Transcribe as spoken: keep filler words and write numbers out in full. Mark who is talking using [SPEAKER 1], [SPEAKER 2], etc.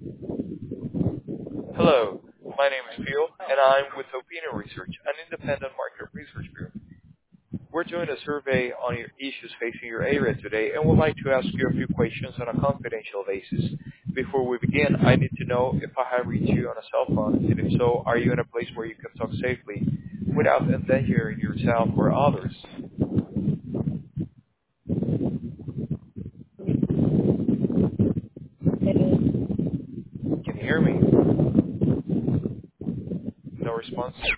[SPEAKER 1] Hello, my name is Phil, and I'm with Opinion Research, an independent market research bureau. We're doing a survey on your issues facing your area today, and would like to ask you a few questions on a confidential basis. Before we begin, I need to know if I have reached you on a cell phone, and if so, are you in a place where you can talk safely without endangering yourself or others? Can you hear me? No response?